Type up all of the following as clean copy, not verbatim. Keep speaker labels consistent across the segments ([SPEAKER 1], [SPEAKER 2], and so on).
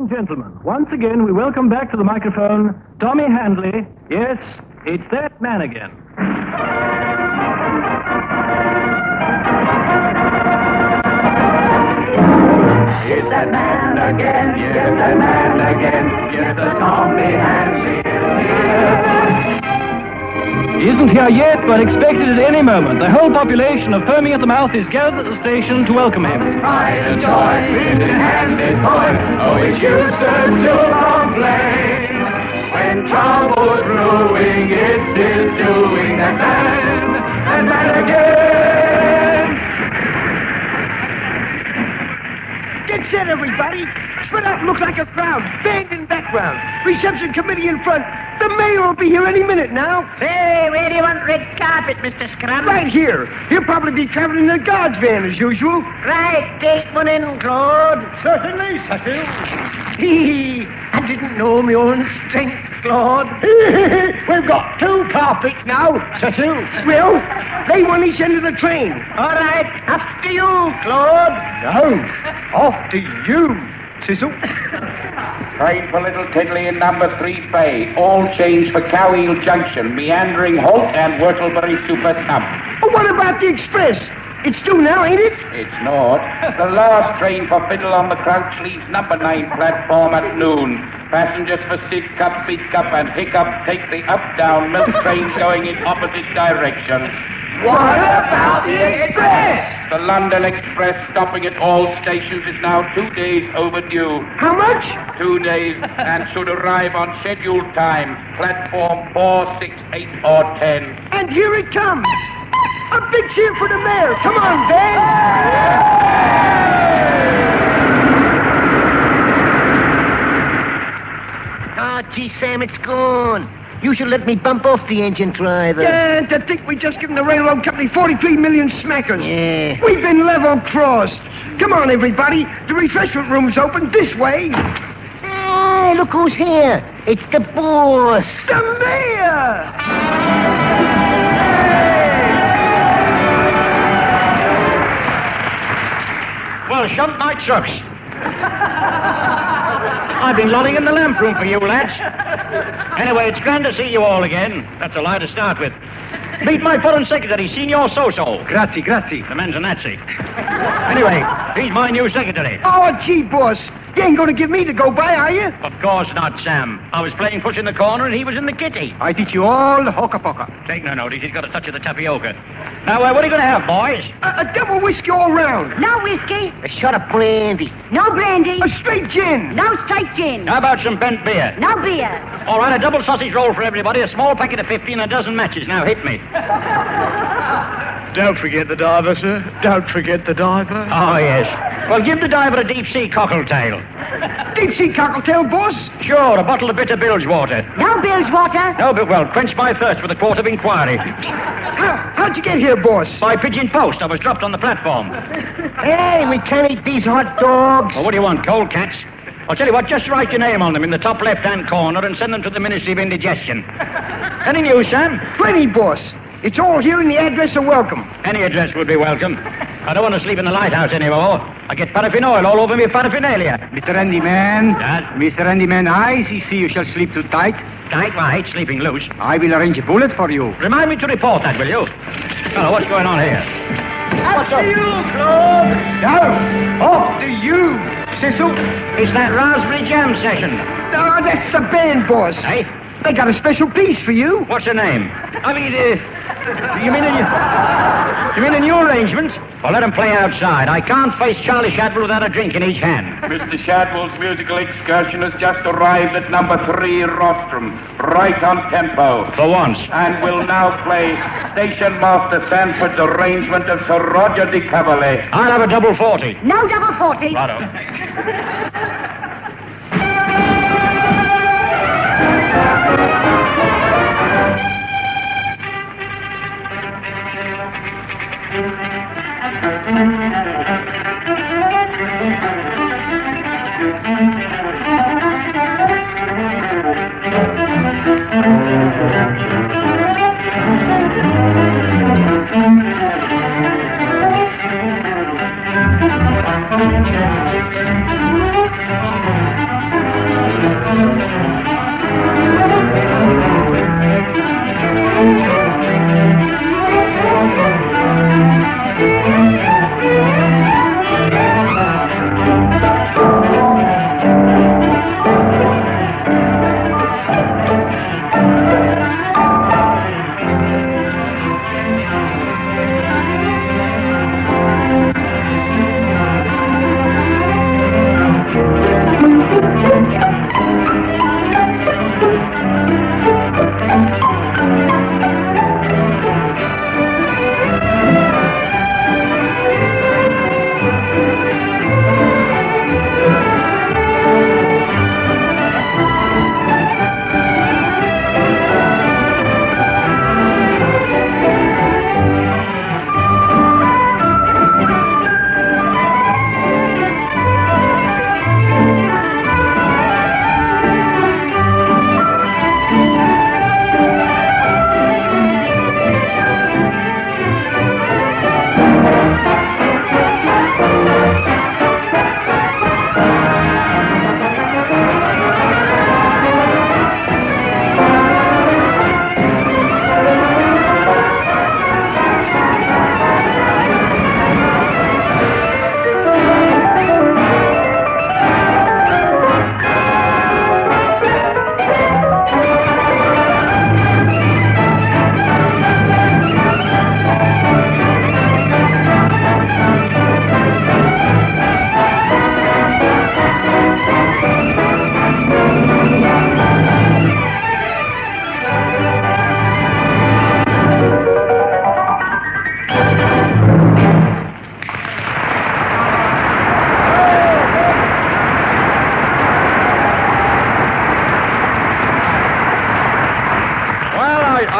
[SPEAKER 1] and gentlemen, once again we welcome back to the microphone Tommy Handley. Yes, it's that man again.
[SPEAKER 2] It's that man again, yes, that man again, yes, the Tommy Handley is here.
[SPEAKER 1] He isn't here yet, but expected at any moment. The whole population of foaming at the mouth is gathered at the station to welcome him.
[SPEAKER 2] Pride and joy, Mr. Handley's boy, oh, it used to complain. When trouble's brewing, it's still doing that man again.
[SPEAKER 3] Get set, everybody. Spread out and look like a crowd. Band in background. Reception committee in front. The mayor will be here any minute now.
[SPEAKER 4] Say, where do you want red carpet, Mr. Scrum?
[SPEAKER 3] Right here. He'll probably be traveling in the guard's van as usual.
[SPEAKER 4] Right, take one in, Claude.
[SPEAKER 3] Certainly, Cecil. I didn't know my own strength, Claude. We've got 2 carpets now, Cecil. Well, lay one each end of the train.
[SPEAKER 4] All right, after you, Claude.
[SPEAKER 3] No, after you, Cecil.
[SPEAKER 5] Train for Little Tiddley in number 3 Bay. All change for Cowheel Junction, Meandering Holt and Whortleberry Super Thumb.
[SPEAKER 3] Oh, what about the express? It's due now, ain't it?
[SPEAKER 5] It's not. The last train for Fiddle on the Crouch leaves number 9 platform at noon. Passengers for Sidcup, Beatcup and Hiccup take the up-down milk trains going in opposite directions.
[SPEAKER 2] What about the express?
[SPEAKER 5] The London Express stopping at all stations is now 2 days overdue.
[SPEAKER 3] How much?
[SPEAKER 5] 2 days and should arrive on scheduled time. Platform 4, 6, 8 or 10.
[SPEAKER 3] And here it comes. A big cheer for the mayor. Come on, Ben.
[SPEAKER 4] Oh, gee, Sam, it's gone. You should let me bump off the engine driver.
[SPEAKER 3] Yeah, and to think we just given the railroad company 43 million smackers.
[SPEAKER 4] Yeah.
[SPEAKER 3] We've been level-crossed. Come on, everybody. The refreshment room's open this way.
[SPEAKER 4] Hey, look who's here. It's the boss.
[SPEAKER 3] The mayor!
[SPEAKER 6] Well, shunt my trucks. I've been lolling in the lamp room for you, lads. Anyway, it's grand to see you all again. That's a lie to start with. Meet my foreign secretary, Signor Soso.
[SPEAKER 3] Grazie, grazie.
[SPEAKER 6] The man's a Nazi. Anyway, he's my new secretary.
[SPEAKER 3] Oh, gee, boss. You ain't going to give me to go by, are you?
[SPEAKER 6] Of course not, Sam. I was playing push in the corner and he was in the kitty.
[SPEAKER 3] I teach you all the hoka-poka.
[SPEAKER 6] Take no notice. He's got a touch of the tapioca. Now, what are you going to have, boys?
[SPEAKER 3] A double whiskey all round.
[SPEAKER 4] No whiskey. A shot of brandy. No brandy.
[SPEAKER 3] A straight gin.
[SPEAKER 4] No straight gin.
[SPEAKER 6] How about some bent beer?
[SPEAKER 4] No beer.
[SPEAKER 6] All right, a double sausage roll for everybody, a small packet of 50 and a dozen matches. Now, hit me.
[SPEAKER 3] Don't forget the diver, sir. Don't forget the diver.
[SPEAKER 6] Oh, yes. Well, give the diver a deep-sea cocktail.
[SPEAKER 3] Deep-sea cocktail, boss?
[SPEAKER 6] Sure, a bottle of bitter bilge water.
[SPEAKER 4] No bilge water.
[SPEAKER 6] No, but, well, quench my thirst with a quart of inquiry.
[SPEAKER 3] How'd you get here, boss?
[SPEAKER 6] By pigeon post. I was dropped on the platform.
[SPEAKER 4] Hey, we can't eat these hot dogs.
[SPEAKER 6] Well, what do you want, cold cats? I'll tell you what, just write your name on them in the top left-hand corner and send them to the Ministry of Indigestion. Any news, Sam?
[SPEAKER 3] Plenty, boss. It's all here in the address of welcome.
[SPEAKER 6] Any address would be welcome. I don't want to sleep in the lighthouse anymore. I get paraffin oil all over me paraphernalia.
[SPEAKER 7] Mr. Handyman.
[SPEAKER 6] Yes?
[SPEAKER 7] Mr. Handyman, I see you shall sleep too tight.
[SPEAKER 6] Tight? Well, I hate sleeping loose.
[SPEAKER 7] I will arrange a bullet for you.
[SPEAKER 6] Remind me to report that, will you? Hello, what's going on here?
[SPEAKER 3] After you, Claude. No, after you, Cecil.
[SPEAKER 6] It's that raspberry jam session.
[SPEAKER 3] Oh, that's the band, boss.
[SPEAKER 6] Hey?
[SPEAKER 3] They got a special piece for you.
[SPEAKER 6] What's her name? I mean, you mean a new arrangement? Well, let them play outside. I can't face Charlie Shadwell without a drink in each hand.
[SPEAKER 5] Mr. Shadwell's musical excursion has just arrived at number 3 Rostrum, right on tempo.
[SPEAKER 6] For once.
[SPEAKER 5] And will now play Station Master Sanford's arrangement of Sir Roger de Cavallet.
[SPEAKER 6] I'll have a double 40.
[SPEAKER 4] No double 40.
[SPEAKER 6] Righto.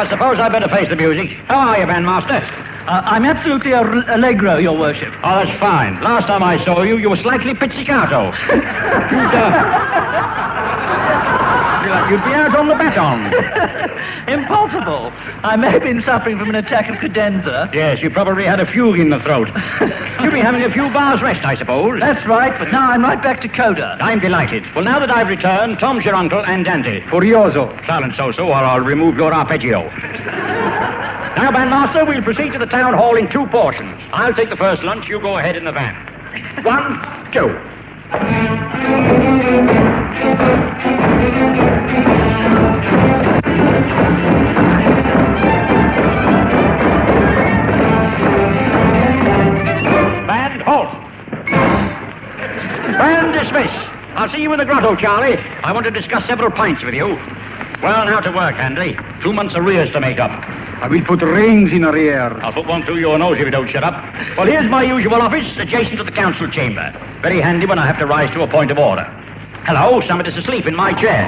[SPEAKER 6] I suppose I'd better face the music. How are you, bandmaster?
[SPEAKER 1] I'm absolutely allegro, Your Worship.
[SPEAKER 6] Oh, that's fine. Last time I saw you, you were slightly pizzicato. You'd be out on the baton.
[SPEAKER 1] Impossible. I may have been suffering from an attack of cadenza.
[SPEAKER 6] Yes, you probably had a fugue in the throat. You'll be having a few bars rest, I suppose.
[SPEAKER 1] That's right, but now I'm right back to Coda.
[SPEAKER 6] I'm delighted. Well, now that I've returned, Tom's your uncle and Dante.
[SPEAKER 7] Furioso.
[SPEAKER 6] Silence, so, or I'll remove your arpeggio. Now, bandmaster, we'll proceed to the town hall in 2 portions. I'll take the first lunch. You go ahead in the van. 1, 2. Band, halt. Band, dismiss. I'll see you in the grotto, Charlie. I want to discuss several points with you. Well, now to work, Hanley. 2 months' arrears to make up.
[SPEAKER 7] I will put rings in her ear.
[SPEAKER 6] I'll put one through your nose if you don't shut up. Well, here's my usual office, adjacent to the council chamber. Very handy when I have to rise to a point of order. Hello, somebody's asleep in my chair.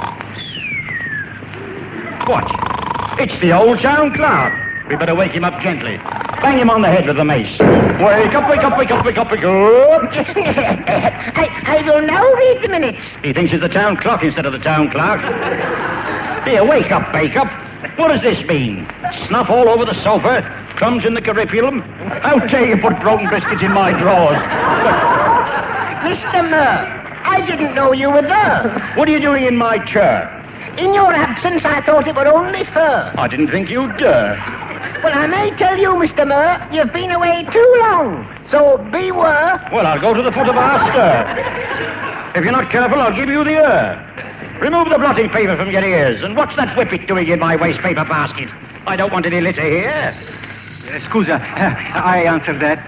[SPEAKER 6] What? It's the old town clerk. We better wake him up gently. Bang him on the head with the mace. Wake up, wake up, wake up, wake up, wake up.
[SPEAKER 4] I will now read the minutes.
[SPEAKER 6] He thinks it's the town clock instead of the town clerk. Here, wake up, bake up. What does this mean? Snuff all over the sofa? Crumbs in the curriculum? How dare you put broken biscuits in my drawers?
[SPEAKER 4] Mr. Murr, I didn't know you were there.
[SPEAKER 6] What are you doing in my chair?
[SPEAKER 4] In your absence, I thought it were only fur.
[SPEAKER 6] I didn't think you'd dare.
[SPEAKER 4] Well, I may tell you, Mr. Murr, you've been away too long. So beware.
[SPEAKER 6] Well, I'll go to the foot of our stair. If you're not careful, I'll give you the ear. Remove the blotting paper from your ears. And what's that whippet doing in my waste paper basket? I don't want any litter here.
[SPEAKER 7] Scusa, I answered that.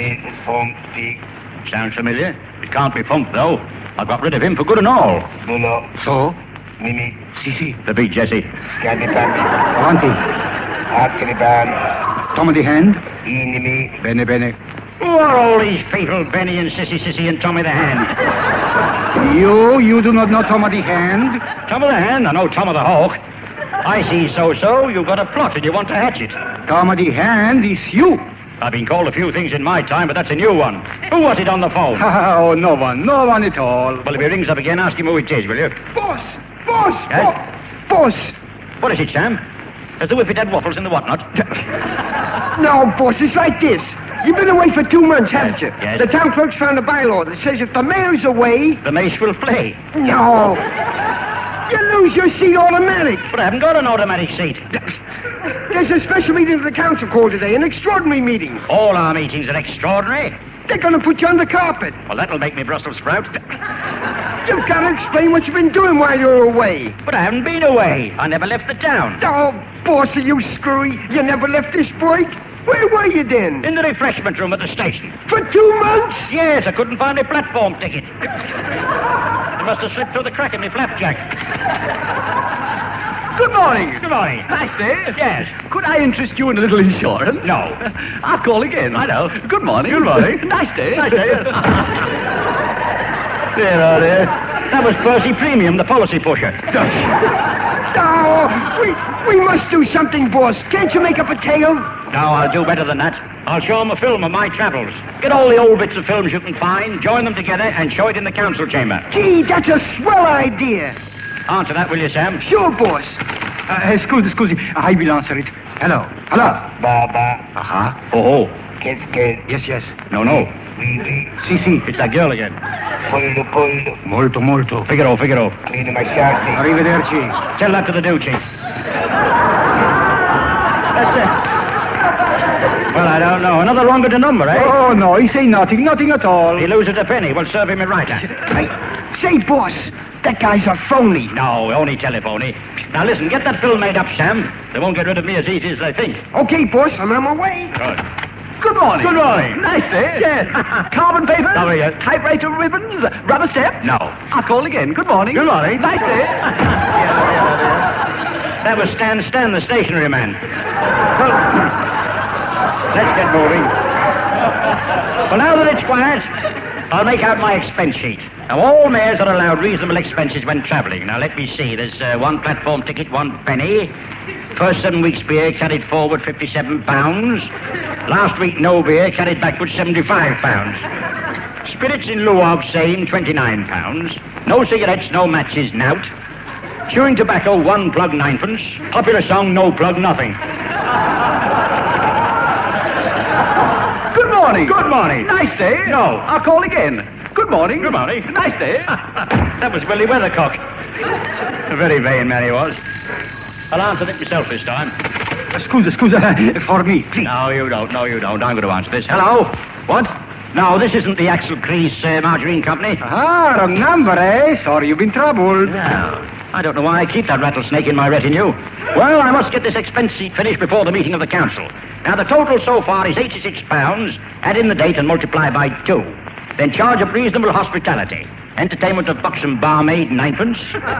[SPEAKER 6] Sounds familiar. It can't be Funk, though. I got rid of him for good and all.
[SPEAKER 3] No.
[SPEAKER 7] So?
[SPEAKER 3] Mimi.
[SPEAKER 7] Sì.
[SPEAKER 6] The beat, Jesse.
[SPEAKER 3] Scandipan.
[SPEAKER 7] Avanti.
[SPEAKER 3] Acriban.
[SPEAKER 7] Tom the hand.
[SPEAKER 3] Inimi.
[SPEAKER 7] Bene.
[SPEAKER 6] Who are all these people, Benny and Sissy and Tommy the Hand?
[SPEAKER 7] You do not know Tom the hand?
[SPEAKER 6] Tom of the Hand? I know Tom of the Hawk. I see so. You've got a plot and you want to hatch it.
[SPEAKER 7] Tom the hand is you.
[SPEAKER 6] I've been called a few things in my time, but that's a new one. Who was it on the phone?
[SPEAKER 7] Oh, no one at all.
[SPEAKER 6] Well, if he rings up again, ask him who it is, will you?
[SPEAKER 3] Boss!
[SPEAKER 6] Yes?
[SPEAKER 3] Boss!
[SPEAKER 6] What is it, Sam? Has the whippet had waffles in the whatnot?
[SPEAKER 3] No, boss, it's like this. You've been away for 2 months, haven't you?
[SPEAKER 6] Yes.
[SPEAKER 3] The town clerk's found a bylaw that says if the mayor's away...
[SPEAKER 6] The mace will play.
[SPEAKER 3] No. You lose your seat automatic.
[SPEAKER 6] But I haven't got an automatic seat.
[SPEAKER 3] There's a special meeting of the council called today, an extraordinary meeting.
[SPEAKER 6] All our meetings are extraordinary.
[SPEAKER 3] They're going to put you on the carpet.
[SPEAKER 6] Well, that'll make me Brussels sprout.
[SPEAKER 3] You've got to explain what you've been doing while you're away.
[SPEAKER 6] But I haven't been away. I never left the town.
[SPEAKER 3] Oh, boss, are you screwy? You never left this break? Where were you then?
[SPEAKER 6] In the refreshment room at the station.
[SPEAKER 3] For 2 months?
[SPEAKER 6] Yes, I couldn't find a platform ticket. It must have slipped through the crack in my flapjack.
[SPEAKER 1] Good morning.
[SPEAKER 6] Good morning.
[SPEAKER 1] Nice day.
[SPEAKER 6] Yes.
[SPEAKER 1] Could I interest you in a little insurance?
[SPEAKER 6] No.
[SPEAKER 1] I'll call again.
[SPEAKER 6] I know.
[SPEAKER 1] Good morning.
[SPEAKER 6] Good morning.
[SPEAKER 1] Nice day.
[SPEAKER 6] Nice day. There. That was Percy Premium, the policy pusher.
[SPEAKER 3] Oh, we must do something, boss. Can't you make up a tale?
[SPEAKER 6] No, I'll do better than that. I'll show them a film of my travels. Get all the old bits of films you can find, join them together, and show it in the council chamber.
[SPEAKER 3] Gee, that's a swell idea.
[SPEAKER 6] Answer that, will you, Sam?
[SPEAKER 3] Sure, boss.
[SPEAKER 7] Scusi, I will answer it. Hello.
[SPEAKER 3] Baba.
[SPEAKER 7] Aha.
[SPEAKER 6] Oh.
[SPEAKER 3] Che.
[SPEAKER 7] Yes.
[SPEAKER 6] No.
[SPEAKER 3] Vivi.
[SPEAKER 7] Sì.
[SPEAKER 6] It's that girl again.
[SPEAKER 3] Pollo.
[SPEAKER 7] Molto.
[SPEAKER 6] Figaro.
[SPEAKER 3] Clean my shirty.
[SPEAKER 7] Arrivederci.
[SPEAKER 6] Tell that to the Duchy. That's it. Well, I don't know. Another wrong with the number, eh?
[SPEAKER 7] Oh, no, he say nothing at all.
[SPEAKER 6] He loses a penny. We'll serve him a writer.
[SPEAKER 3] Say, boss, that guy's a phony.
[SPEAKER 6] No, only telephony. Now, listen, get that film made up, Sam. They won't get rid of me as easy as they think.
[SPEAKER 3] Okay, boss, I'm on my way.
[SPEAKER 6] Good.
[SPEAKER 1] Good morning.
[SPEAKER 6] Good morning.
[SPEAKER 1] Nice day. Yes. Carbon paper?
[SPEAKER 6] Lovely, yes.
[SPEAKER 1] Typewriter ribbons? Rubber stamp?
[SPEAKER 6] No.
[SPEAKER 1] I'll call again. Good morning.
[SPEAKER 6] Good morning.
[SPEAKER 1] Nice day.
[SPEAKER 6] That was Stan, the stationery man. Well, let's get moving. Well, now that it's quiet, I'll make out my expense sheet. Now, all mayors are allowed reasonable expenses when travelling. Now, let me see. There's one platform ticket, 1 penny. First 7 weeks' beer carried forward, £57. Last week, no beer carried backward, £75. Spirits in lieu of same, £29. No cigarettes, no matches, nout. Chewing tobacco, 1 plug, 9pence. Popular song, no plug, nothing.
[SPEAKER 1] Good morning.
[SPEAKER 6] Good morning.
[SPEAKER 1] Nice day.
[SPEAKER 6] No.
[SPEAKER 1] I'll call again. Good morning.
[SPEAKER 6] Good morning.
[SPEAKER 1] Nice day.
[SPEAKER 6] That was Willie Weathercock. Very vain man he was. I'll answer it myself this time.
[SPEAKER 7] Scusa, for me, please.
[SPEAKER 6] No, you don't. I'm going to answer this. Hello? What? No, this isn't the Axel Crease Margarine Company.
[SPEAKER 7] Ah, wrong number, eh? Sorry you've been troubled.
[SPEAKER 6] No. I don't know why I keep that rattlesnake in my retinue. Well, I must get this expense sheet finished before the meeting of the council. Now, the total so far is £86. Add in the date and multiply by 2. Then charge of reasonable hospitality. Entertainment of buxom barmaid, 9pence.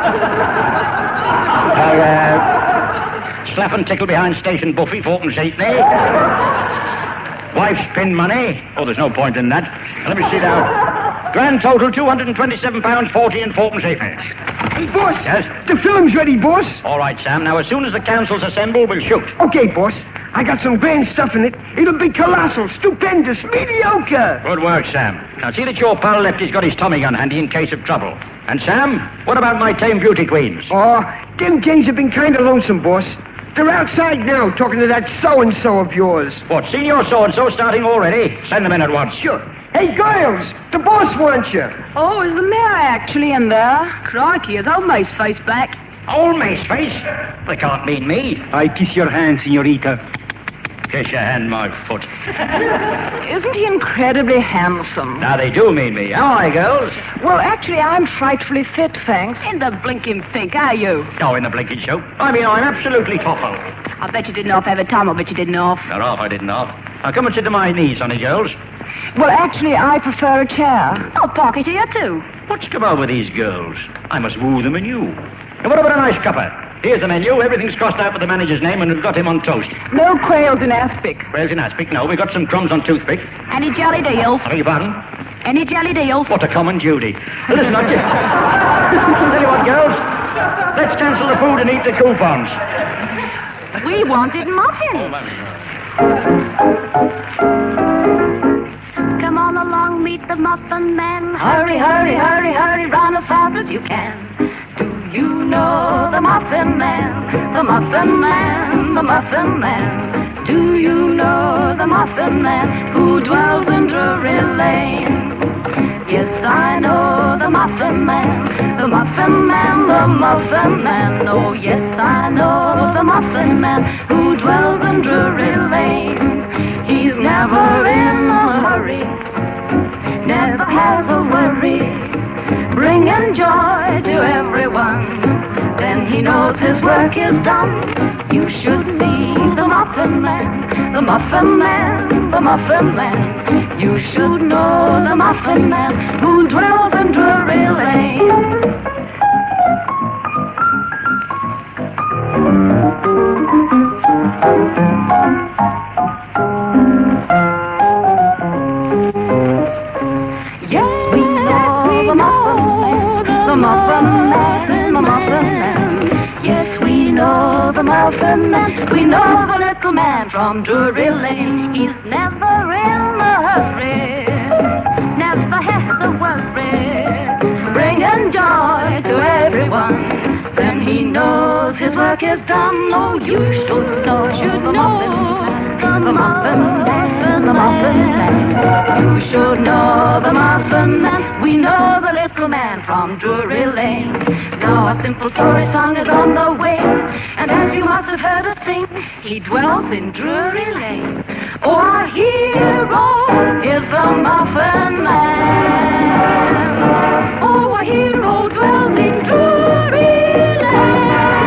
[SPEAKER 6] Slap and tickle behind station buffy, 4pence halfpenny. Wife's pin money. Oh, there's no point in that. Let me see now. Grand total, £227.40 and 4pence halfpenny.
[SPEAKER 3] Hey, boss.
[SPEAKER 6] Yes?
[SPEAKER 3] The film's ready, boss.
[SPEAKER 6] All right, Sam. Now, as soon as the council's assembled, we'll shoot.
[SPEAKER 3] Okay, boss. I got some grand stuff in it. It'll be colossal, stupendous, mediocre.
[SPEAKER 6] Good work, Sam. Now, see that your pal Lefty's got his Tommy gun handy in case of trouble. And, Sam, what about my tame beauty queens?
[SPEAKER 3] Oh, them Janes have been kind of lonesome, boss. They're outside now talking to that so-and-so of yours.
[SPEAKER 6] What, senior so-and-so starting already? Send them in at once.
[SPEAKER 3] Sure. Hey, girls, the boss wants you.
[SPEAKER 8] Oh, is the mayor actually in there? Crikey, is old May's face back?
[SPEAKER 6] Old May's face? They can't mean me.
[SPEAKER 7] I kiss your hand, senorita.
[SPEAKER 6] Kiss your hand, my foot.
[SPEAKER 8] Isn't he incredibly handsome?
[SPEAKER 6] Now, they do mean me. How are you, girls?
[SPEAKER 8] Well, actually, I'm frightfully fit, thanks. In the blinking think, are you?
[SPEAKER 6] No, in the blinking show. I mean, I'm absolutely toffle.
[SPEAKER 8] I bet you didn't off every time. I bet you didn't off.
[SPEAKER 6] Not off, I didn't off. Now, come and sit to my knees, honey, girls.
[SPEAKER 8] Well, actually, I prefer a chair. Oh, Parky, to you, too.
[SPEAKER 6] What's come over these girls? I must woo them anew. Now, what about a nice cuppa? Here's the menu. Everything's crossed out with the manager's name, and we've got him on toast.
[SPEAKER 8] No quails in aspic.
[SPEAKER 6] Quails in aspic? No, we've got some crumbs on toothpick.
[SPEAKER 8] Any jelly deals?
[SPEAKER 6] I beg your pardon?
[SPEAKER 8] Any jelly deals?
[SPEAKER 6] What a common duty. Listen, Tell you what, girls. Let's cancel the food and eat the coupons.
[SPEAKER 8] We wanted muffins. Come on along, meet the Muffin Man. Hurry, hurry, hurry, hurry, run as fast as you can. Do you know the Muffin Man? The Muffin Man, the Muffin Man. Do you know the Muffin Man who dwells in Drury Lane? Yes, I know the Muffin Man, the Muffin Man, the Muffin Man. Oh, yes, I know the Muffin Man who dwells in Drury Lane. He's never in a hurry, never has a worry, bringing joy to everyone. Then he knows his work is done. You should see the Muffin Man, the Muffin Man, the Muffin Man. You should know the Muffin Man who dwells in Drury Lane. Yes, we know the Muffin Man, the Muffin Man, the Muffin Man. Yes, we know the Muffin Man. We know the little man from Drury Lane. He's never in a hurry, never has to worry, bringing joy to everyone. Then he knows his work is done. Oh, you should know the Muffin Man, the Muffin Man. You should know the Muffin Man. We know the little man from Drury Lane. Now a simple story song is on the way, and as you must have heard us sing, he dwells in Drury Lane. Oh, our hero is the Muffin Man. Oh, our hero dwells in Drury Lane.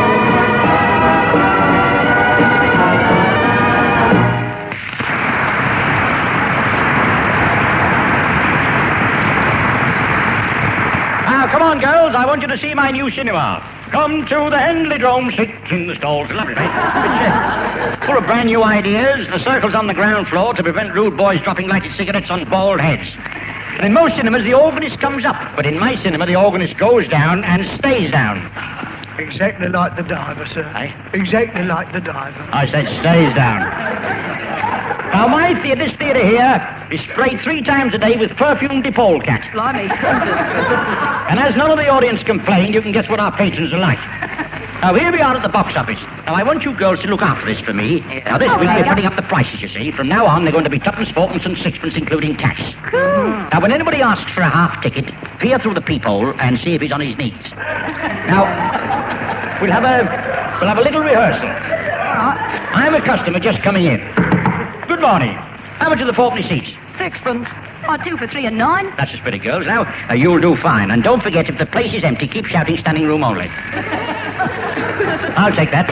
[SPEAKER 6] Now, come on, girls. I want you to see my new cinema. Come to the Henley Drome, sit in the stalls. Lovely, mate. It's full of brand new ideas. The circle's on the ground floor to prevent rude boys dropping lighted cigarettes on bald heads. And in most cinemas, the organist comes up. But in my cinema, the organist goes down and stays down.
[SPEAKER 3] Exactly like the diver, sir.
[SPEAKER 6] Aye?
[SPEAKER 3] Exactly like the diver.
[SPEAKER 6] I said stays down. Now, this theatre here is sprayed 3 times a day with perfumed polecat.
[SPEAKER 8] Blimey.
[SPEAKER 6] And as none of the audience complained, you can guess what our patrons are like. Now, here we are at the box office. Now, I want you girls to look after this for me. Now, this week we're putting up the prices, you see. From now on, they're going to be 2pence, 4pence, and 6pence, including tax.
[SPEAKER 8] Cool.
[SPEAKER 6] Now, when anybody asks for a half ticket, peer through the peephole and see if he's on his knees. Now, we'll have a little rehearsal. I'm a customer just coming in. Good morning. How much are the 4penny seats?
[SPEAKER 8] 6pence. 2 for 3 and 9.
[SPEAKER 6] That's the spirit, girls. Now, you'll do fine. And don't forget, if the place is empty, keep shouting standing room only. I'll take that.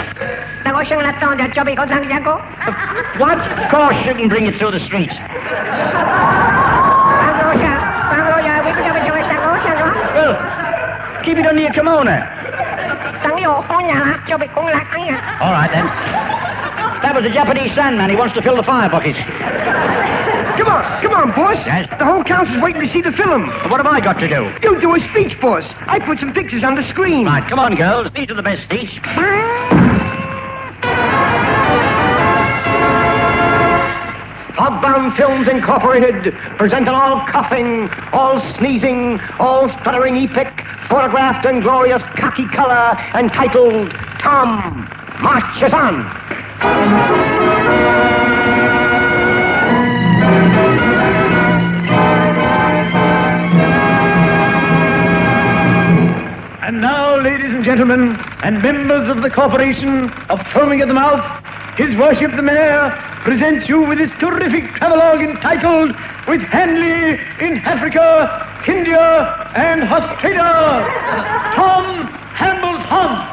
[SPEAKER 6] What? Of course you can bring it through the streets. Well, keep it under your kimono. All right, then. That was a Japanese sandman. He wants to fill the fire bucket.
[SPEAKER 3] Come on, boss.
[SPEAKER 6] Yes?
[SPEAKER 3] The whole council's waiting to see the film.
[SPEAKER 6] What have I got to do?
[SPEAKER 3] You do a speech, boss. I put some pictures on the screen.
[SPEAKER 6] Right, come on, girls. These are the best seats.
[SPEAKER 3] Fogbound Films Incorporated present an all-coughing, all-sneezing, all-stuttering epic, photographed in glorious khaki color, entitled Tom Marches On.
[SPEAKER 1] And now, ladies and gentlemen, and members of the Corporation of Foaming at the Mouth, His Worship the Mayor presents you with his terrific travelogue entitled With Hanley in Africa, India, and Australia, Tom Hambles Hunt.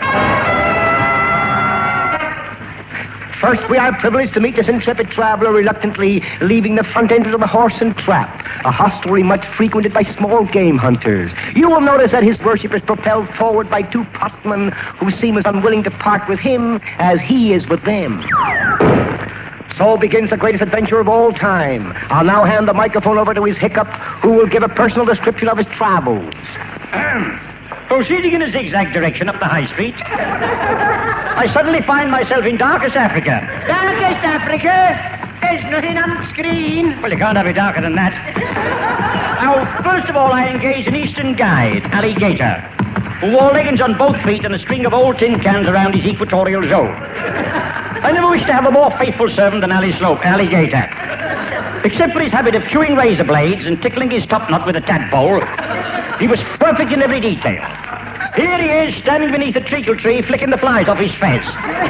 [SPEAKER 3] First, we are privileged to meet this intrepid traveler reluctantly leaving the front entrance of the Horse and Trap, a hostelry much frequented by small game hunters. You will notice that his worship is propelled forward by 2 potmen who seem as unwilling to part with him as he is with them. So begins the greatest adventure of all time. I'll now hand the microphone over to his hiccup, who will give a personal description of his travels.
[SPEAKER 6] Proceeding in a zigzag direction up the High Street, I suddenly find myself in darkest Africa.
[SPEAKER 4] Darkest Africa? There's nothing on the screen.
[SPEAKER 6] Well, you can't have it darker than that. Now, first of all, I engaged an Eastern guide, Alligator, who wore leggings on both feet and a string of old tin cans around his equatorial zone. I never wished to have a more faithful servant than Alligator. Except for his habit of chewing razor blades and tickling his top knot with a tadpole, he was perfect in every detail. Here he is, standing beneath a treacle tree, flicking the flies off his fez.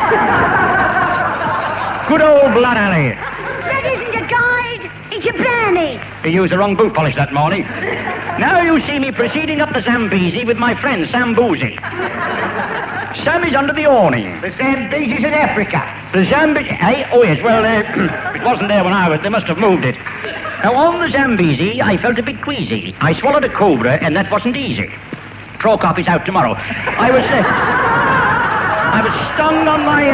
[SPEAKER 6] Good old Blood Alley.
[SPEAKER 4] That isn't a guide. It's a Bernie.
[SPEAKER 6] He used the wrong boot polish that morning. Now you see me proceeding up the Zambezi with my friend Sam Boozy. Sam is under the awning.
[SPEAKER 3] The Zambezi's in Africa.
[SPEAKER 6] The Zambezi... Oh, yes, well, it wasn't there when I was. They must have moved it. Now, on the Zambezi, I felt a bit queasy. I swallowed a cobra, and that wasn't easy. Prokop is out tomorrow. I was stung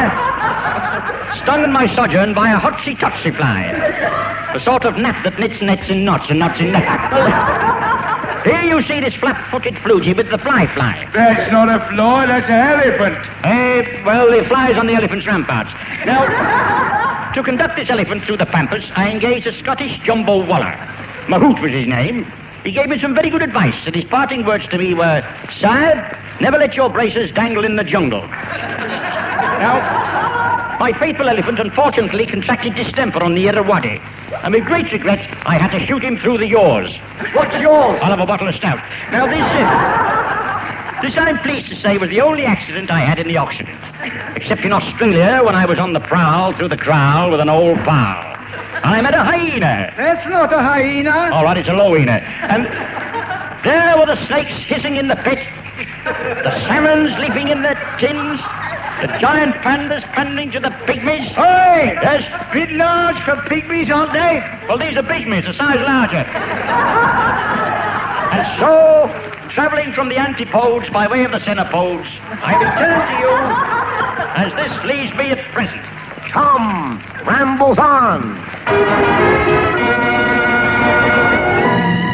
[SPEAKER 6] on my sojourn by a hotsy-totsy fly. The sort of gnat that knits nets in knots and knots in nets. Here you see this flat-footed flugy with the fly.
[SPEAKER 5] That's not a fly, that's an elephant.
[SPEAKER 6] Well, the fly's on the elephant's ramparts. Now, to conduct this elephant through the pampas, I engaged a Scottish jumbo waller. Mahout was his name. He gave me some very good advice, and his parting words to me were, "Sire, never let your braces dangle in the jungle." Now, my faithful elephant unfortunately contracted distemper on the Irrawaddy, and with great regret, I had to shoot him through the yaws.
[SPEAKER 3] What's yours?
[SPEAKER 6] I'll have a bottle of stout. Now, this I'm pleased to say was the only accident I had in the auction, except in Australia when I was on the prowl through the kraal with an old pal. I met a hyena.
[SPEAKER 3] That's not a hyena.
[SPEAKER 6] All right, it's a low-hyena. And there were the snakes hissing in the pit, the salmons leaping in the tins, the giant pandas panting to the pygmies.
[SPEAKER 3] Hey!
[SPEAKER 6] Yes?
[SPEAKER 3] Bit large for pygmies, aren't they?
[SPEAKER 6] Well, these are pygmies, a size larger. And so, travelling from the antipodes by way of the cenopodes, I return to you as this leaves me at present.
[SPEAKER 3] Tom rambles on.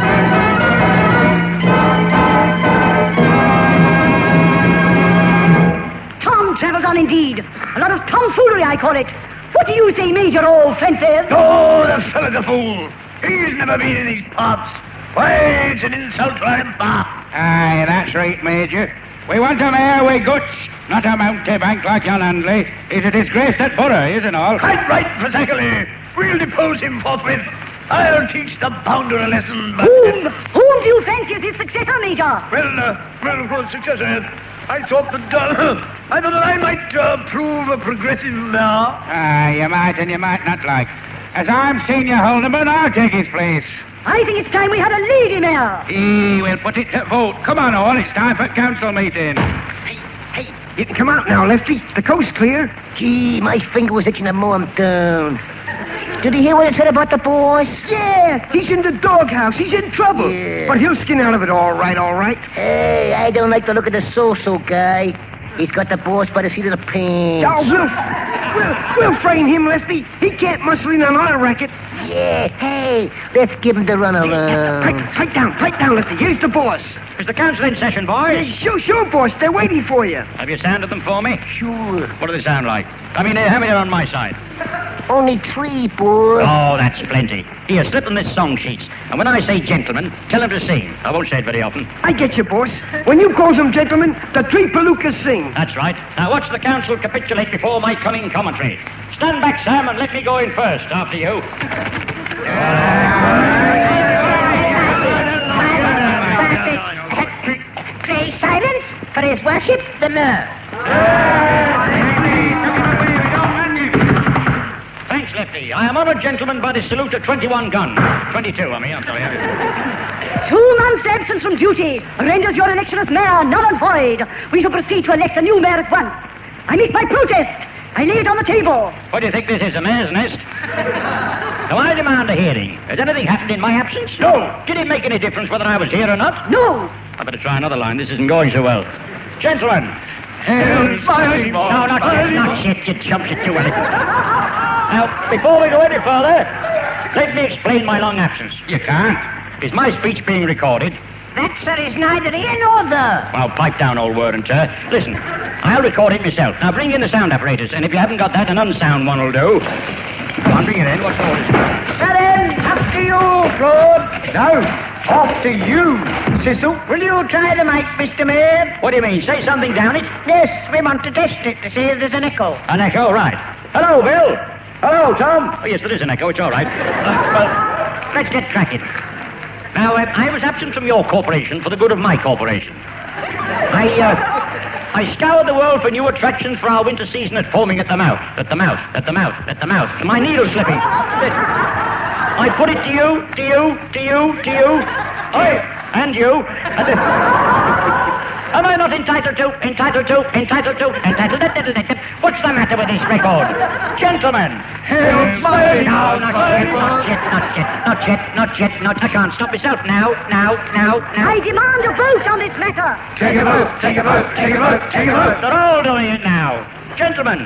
[SPEAKER 9] indeed. A lot of tomfoolery, I call it. What do you say, Major Old Fences?
[SPEAKER 1] Oh, the fellow's a fool. He's never been in these parts. Why, it's an insult to him, pa.
[SPEAKER 5] Aye, that's right, Major. We want a mayor with guts, not a mountebank like John Handley. He's a disgrace that borough, isn't all?
[SPEAKER 1] Quite right, Prosecoli. We'll depose him forthwith. I'll teach the bounder a lesson, but...
[SPEAKER 9] Whom do you fancy as his successor, Major?
[SPEAKER 1] Well, for successor, I thought that I might prove a progressive mayor.
[SPEAKER 5] Aye, you might and you might not like. As I'm senior Holderman, I'll take his place.
[SPEAKER 9] I think it's time we had a lady mayor.
[SPEAKER 5] We'll put it to vote. Come on, all. It's time for council meeting.
[SPEAKER 3] Hey, you can come out now, Lefty. The coast's clear.
[SPEAKER 4] Gee, my finger was itching to mow him down. Did you hear what it said about the boss?
[SPEAKER 3] Yeah, he's in the doghouse. He's in trouble.
[SPEAKER 4] Yeah.
[SPEAKER 3] But he'll skin out of it all right.
[SPEAKER 4] Hey, I don't like the look of the so-so guy. He's got the boss by the seat of the pants.
[SPEAKER 3] Oh, we'll frame him, Lefty. He can't muscle in on our racket.
[SPEAKER 4] Yeah, hey, let's give him the runaround.
[SPEAKER 3] Pipe down, Lefty. Here's the boss.
[SPEAKER 6] Is the council in session, boys?
[SPEAKER 3] Sure, boss. They're waiting for you.
[SPEAKER 6] Have you sounded them for me?
[SPEAKER 4] Sure.
[SPEAKER 6] What do they sound like? I mean, how many are on my side?
[SPEAKER 4] Only 3, boy.
[SPEAKER 6] Oh, that's plenty. Here, slip them this song sheets. And when I say gentlemen, tell them to sing. I won't say it very often.
[SPEAKER 3] I get you, boss. When you call them gentlemen, the 3 palookas sing.
[SPEAKER 6] That's right. Now watch the council capitulate before my cunning commentary. Stand back, Sam, and let me go in first, after you.
[SPEAKER 4] Pray silence for his worship, the mayor.
[SPEAKER 6] Thanks, Lefty. I am honored gentleman by the salute of 21 gun. 22, I'm sorry.
[SPEAKER 9] 2 months' absence from duty renders your election as mayor null and void. We shall proceed to elect a new mayor at once. I make my protest. I lay it on the table.
[SPEAKER 6] What do you think this is, a mare's nest? Now, I demand a hearing. Has anything happened in my absence?
[SPEAKER 1] No.
[SPEAKER 6] Did it make any difference whether I was here or not?
[SPEAKER 9] No.
[SPEAKER 6] I better try another line. This isn't going so well. Gentlemen. No, not yet, you chumps, you're too early. Now, before we go any further, let me explain my long absence.
[SPEAKER 5] You can't.
[SPEAKER 6] Is my speech being recorded?
[SPEAKER 4] That, sir, is neither here nor there.
[SPEAKER 6] Well, pipe down, old word and tur. Listen, I'll record it myself. Now, bring in the sound apparatus, and if you haven't got that, an unsound one will do. Go on, bring it in. What's all this?
[SPEAKER 4] Then, after you, Claude.
[SPEAKER 1] No, after you, Cecil.
[SPEAKER 4] Will you try the mic, Mr. Mayor?
[SPEAKER 6] What do you mean? Say something down it?
[SPEAKER 4] Yes, we want to test it to see if there's an echo.
[SPEAKER 6] An echo, right. Hello, Bill. Hello, Tom. Oh, yes, there is an echo. It's all right. Well, let's get cracking. Now, I was absent from your corporation for the good of my corporation. I scoured the world for new attractions for our winter season at foaming at the mouth. To my needle slipping. I put it to you. Oi, and you. Am I not entitled to? What's the matter with this record? Gentlemen. No, not yet. I can't stop myself now.
[SPEAKER 9] I demand a vote on this matter.
[SPEAKER 1] Take a vote.
[SPEAKER 6] They're all doing it now. Gentlemen.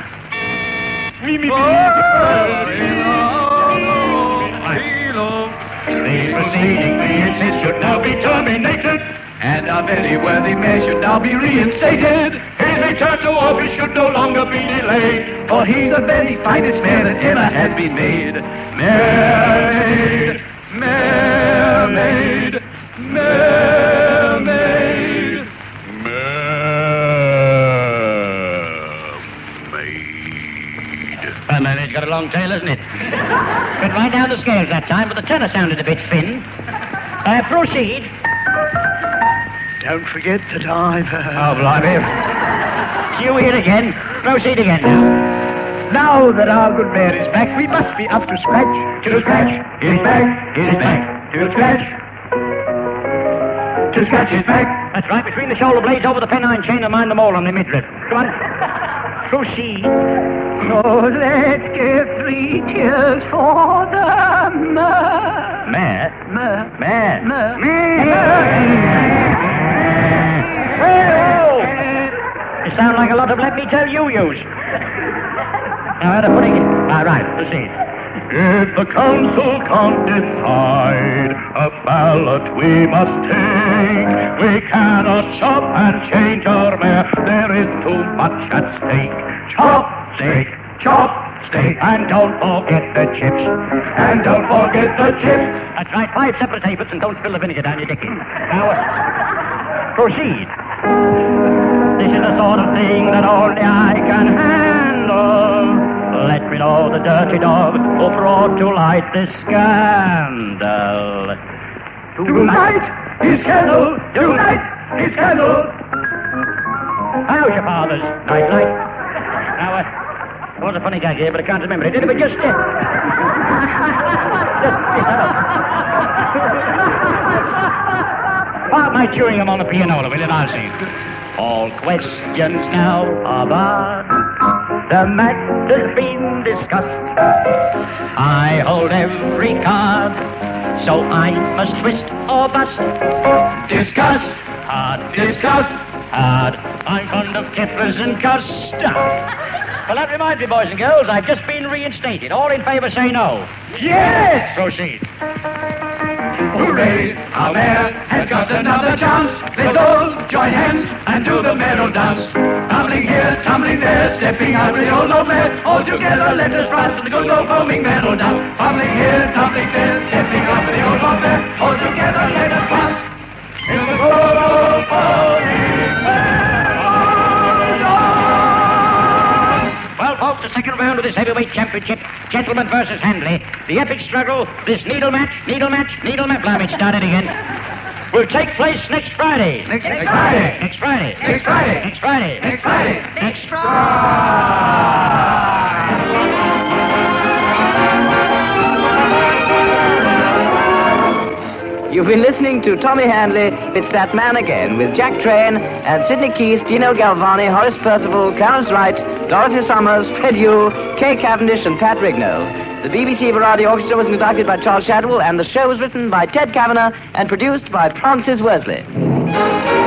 [SPEAKER 6] The proceeding, we insist, should now be terminated.
[SPEAKER 2] And our very worthy mayor should now be reinstated.
[SPEAKER 6] His return to office should no longer be delayed.
[SPEAKER 2] For he's the very finest mayor that ever has been made. Mayor made.
[SPEAKER 6] And then it's got a long tail, hasn't it? Went right down the scales that time, but the tenor sounded a bit thin. Proceed.
[SPEAKER 1] Don't forget the time.
[SPEAKER 6] Oh, blimey. You here again. Proceed again now.
[SPEAKER 1] Now that our good mayor is back, we must be up to scratch.
[SPEAKER 2] To scratch his back, his back. To scratch his back.
[SPEAKER 6] That's right, between the shoulder blades over the pennine chain and mind them all on the midriff. Come on. Proceed.
[SPEAKER 4] So let's give 3 cheers for the mayor.
[SPEAKER 6] Mayor? You sound like a lot of let me tell you-yous. Now, how to putting it? Right, proceed.
[SPEAKER 2] If the council can't decide, a ballot we must take. We cannot chop and change our mayor, there is too much at stake. Chop
[SPEAKER 6] steak. Chop steak. And don't forget the chips.
[SPEAKER 2] And don't forget the chips.
[SPEAKER 6] That's right, 5 separate tablets, and don't spill the vinegar down your dicky. Now, proceed. This is the sort of thing that only I can handle. Let me know the dirty dog who brought to light this scandal.
[SPEAKER 2] Tonight is candle. Tonight is candle.
[SPEAKER 6] How's your father's night light? Now, there was a funny gag here, but I can't remember it. Did it? But just Park my chewing gum on the pianola, will you, and I'll sing. All questions now are barred. The matter's been discussed. I hold every card, so I must twist or bust.
[SPEAKER 2] Discuss.
[SPEAKER 6] Hard.
[SPEAKER 2] Discuss.
[SPEAKER 6] Hard. I'm fond of kippers and custard. Well, that reminds me, boys and girls, I've just been reinstated. All in favor say no.
[SPEAKER 2] Yes!
[SPEAKER 6] Proceed.
[SPEAKER 2] Hooray! Our mayor has got another chance. Let's all join hands and do the mayoral dance. Tumbling here, tumbling there, stepping out the old mare. All together, let us prance the good old foaming mayoral dance. Tumbling here, tumbling there, stepping out the old mare. All together, let us prance in the good old foaming mayoral dance.
[SPEAKER 6] Well, folks, the second round of this heavyweight championship, Gentleman versus Handley, the epic struggle, this needle match, blimey, it started again, will take place next Friday.
[SPEAKER 2] Next Friday.
[SPEAKER 6] Next Friday.
[SPEAKER 2] Next Friday.
[SPEAKER 6] Next Friday.
[SPEAKER 2] Next Friday.
[SPEAKER 6] Next
[SPEAKER 10] You've been listening to Tommy Handley, It's That Man Again, with Jack Train and Sidney Keith, Dino Galvani, Horace Percival, Clarence Wright, Dorothy Summers, Fred Yule, Kay Cavendish, and Pat Rignall. The BBC Variety Orchestra was conducted by Charles Shadwell, and the show was written by Ted Kavanagh and produced by Francis Worsley.